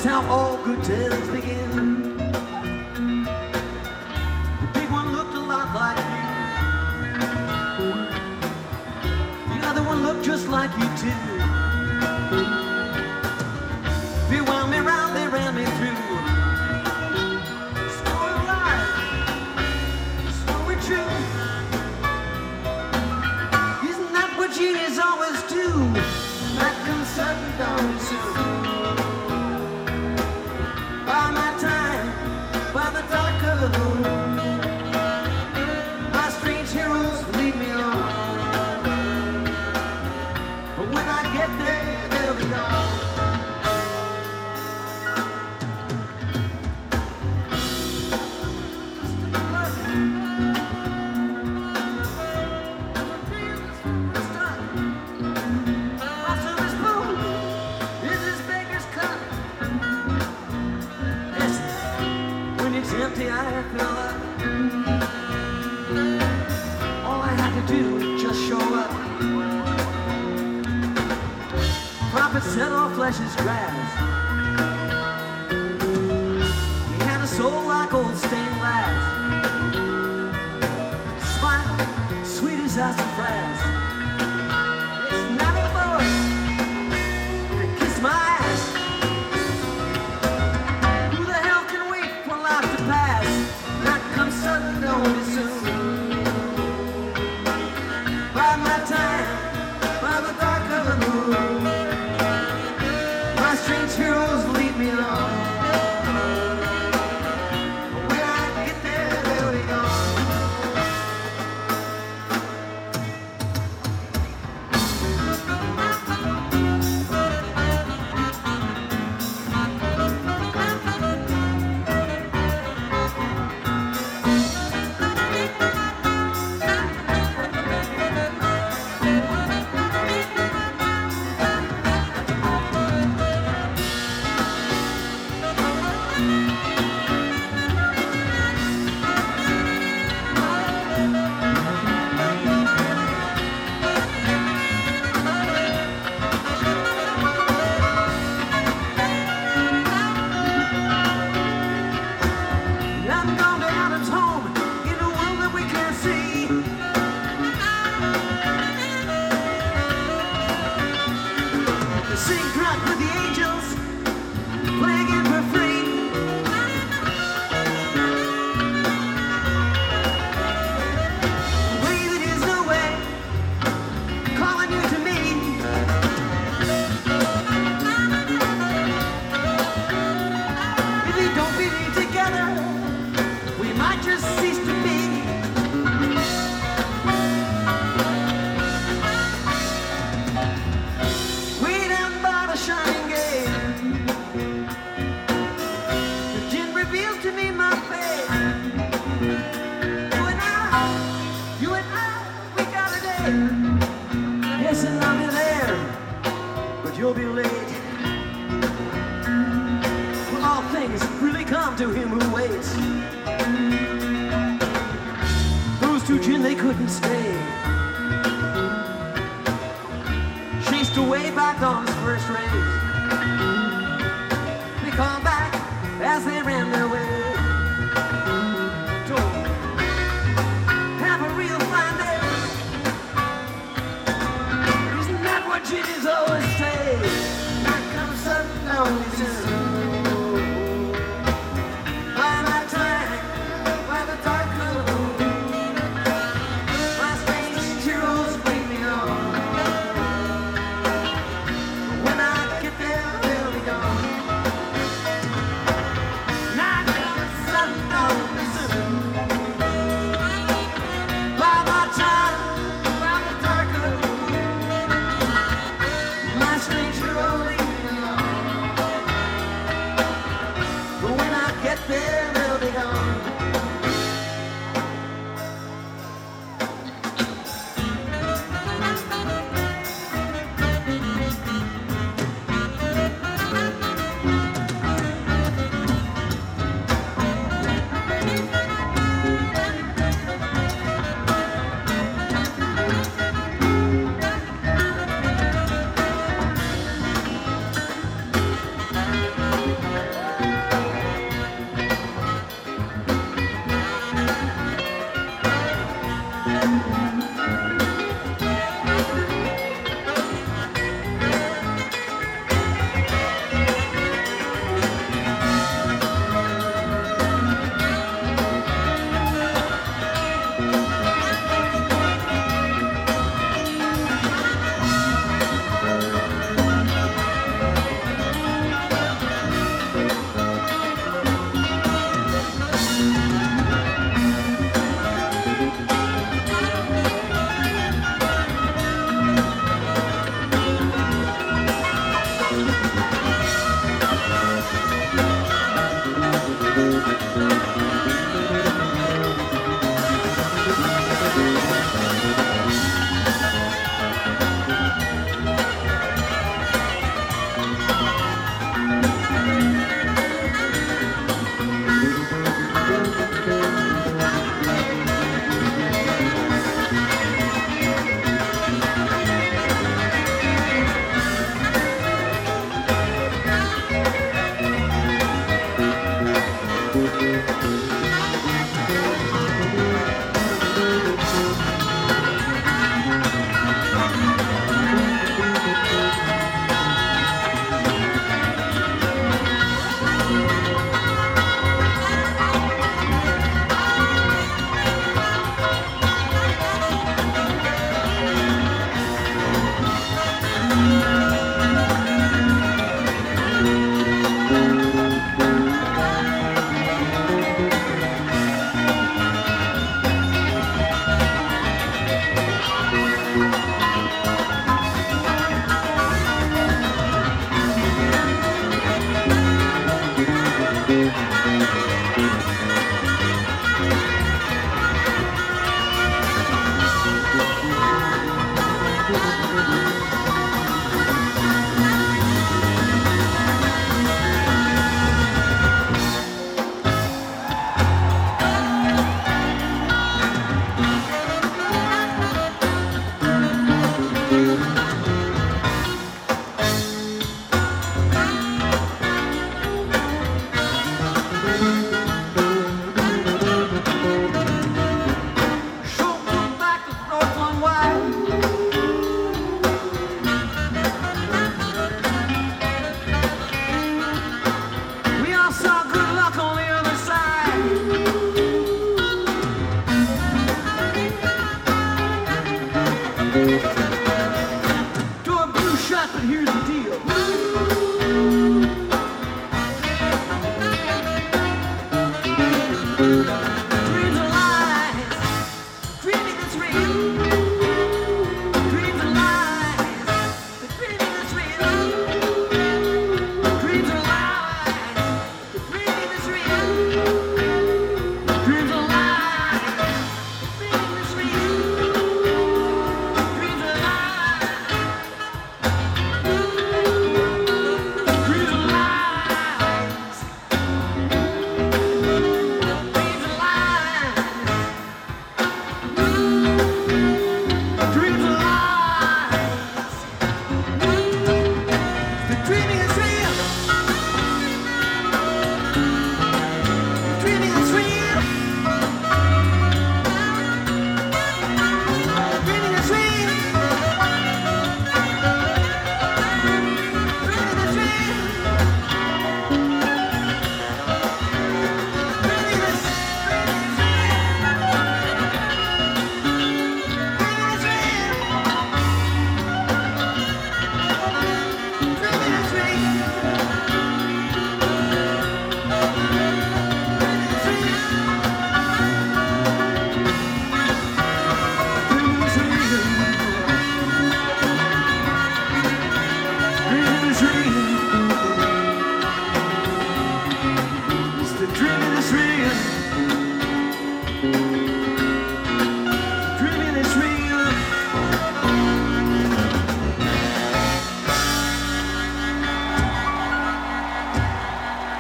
That's how all good tales begin. The big one looked a lot like you. The other one looked just like you too. They wound me round, they ran me through. Story of life, story true. Isn't that what genius always do? That comes sudden down soon. By my time, by the dark of the moon, my strange heroes lead me on. But when I get there, they'll be gone. Empty, I fill up. All I had to do was just show up. Prophet said all flesh is grass. He had a soul like old stained glass. Smile, sweet as sassafras. It's nothing more to kiss my ass. Sudden only soon. By my time, by the dark of the moon, my strange heroes lead me on. When I get there, they'll be gone. Yes, and I'll be there, but you'll be late. Well, all things really come to him who waits. Those two gin, they couldn't stay. Chased away by dawn's first rays.